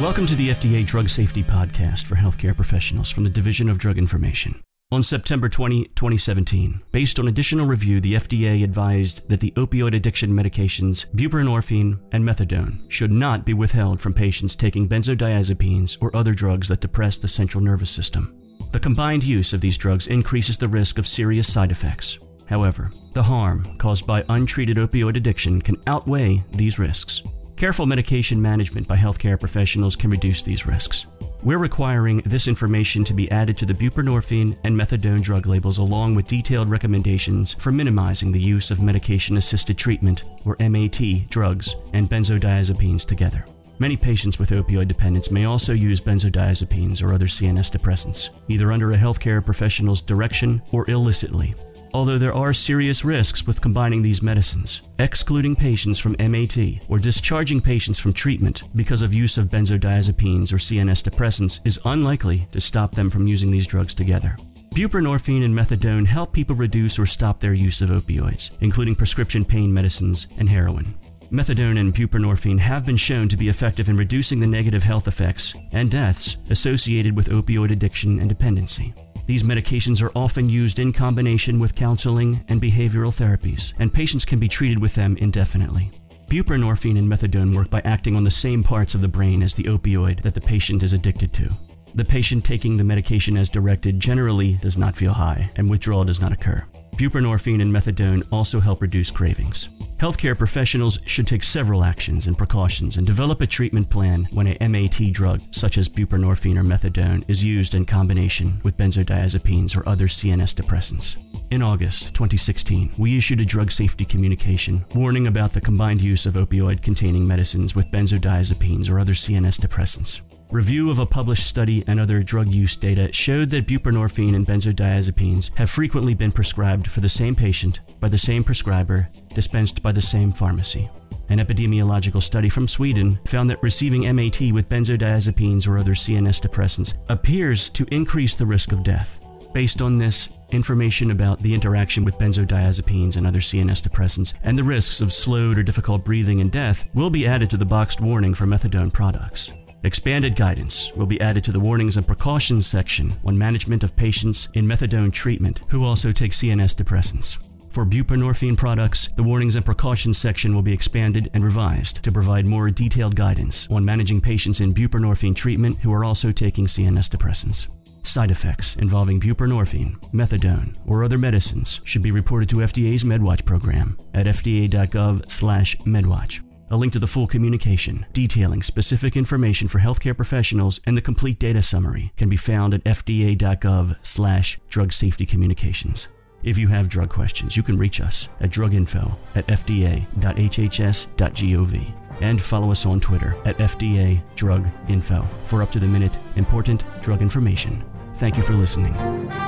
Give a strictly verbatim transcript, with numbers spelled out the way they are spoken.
Welcome to the F D A Drug Safety Podcast for healthcare professionals from the Division of Drug Information. On September twentieth, twenty seventeen, based on additional review, the F D A advised that the opioid addiction medications buprenorphine and methadone should not be withheld from patients taking benzodiazepines or other drugs that depress the central nervous system. The combined use of these drugs increases the risk of serious side effects. However, the harm caused by untreated opioid addiction can outweigh these risks. Careful medication management by healthcare professionals can reduce these risks. We're requiring this information to be added to the buprenorphine and methadone drug labels along with detailed recommendations for minimizing the use of medication-assisted treatment, or M A T, drugs and benzodiazepines together. Many patients with opioid dependence may also use benzodiazepines or other C N S depressants, either under a healthcare professional's direction or illicitly. Although there are serious risks with combining these medicines, excluding patients from M A T or discharging patients from treatment because of use of benzodiazepines or C N S depressants is unlikely to stop them from using these drugs together. Buprenorphine and methadone help people reduce or stop their use of opioids, including prescription pain medicines and heroin. Methadone and buprenorphine have been shown to be effective in reducing the negative health effects and deaths associated with opioid addiction and dependency. These medications are often used in combination with counseling and behavioral therapies, and patients can be treated with them indefinitely. Buprenorphine and methadone work by acting on the same parts of the brain as the opioid that the patient is addicted to. The patient taking the medication as directed generally does not feel high, and withdrawal does not occur. Buprenorphine and methadone also help reduce cravings. Healthcare professionals should take several actions and precautions and develop a treatment plan when a M A T drug, such as buprenorphine or methadone, is used in combination with benzodiazepines or other C N S depressants. In August twenty sixteen, we issued a drug safety communication warning about the combined use of opioid-containing medicines with benzodiazepines or other C N S depressants. Review of a published study and other drug use data showed that buprenorphine and benzodiazepines have frequently been prescribed for the same patient by the same prescriber, dispensed by the same pharmacy. An epidemiological study from Sweden found that receiving M A T with benzodiazepines or other C N S depressants appears to increase the risk of death. Based on this, information about the interaction with benzodiazepines and other C N S depressants and the risks of slowed or difficult breathing and death will be added to the boxed warning for methadone products. Expanded guidance will be added to the warnings and precautions section on management of patients in methadone treatment who also take C N S depressants. For buprenorphine products, the warnings and precautions section will be expanded and revised to provide more detailed guidance on managing patients in buprenorphine treatment who are also taking C N S depressants. Side effects involving buprenorphine, methadone, or other medicines should be reported to F D A's MedWatch program at f d a dot gov slash medwatch. A link to the full communication detailing specific information for healthcare professionals and the complete data summary can be found at f d a dot gov slash drug safety communications. If you have drug questions, you can reach us at druginfo at f d a dot h h s dot gov and follow us on Twitter at F D A Drug Info for up-to-the-minute important drug information. Thank you for listening.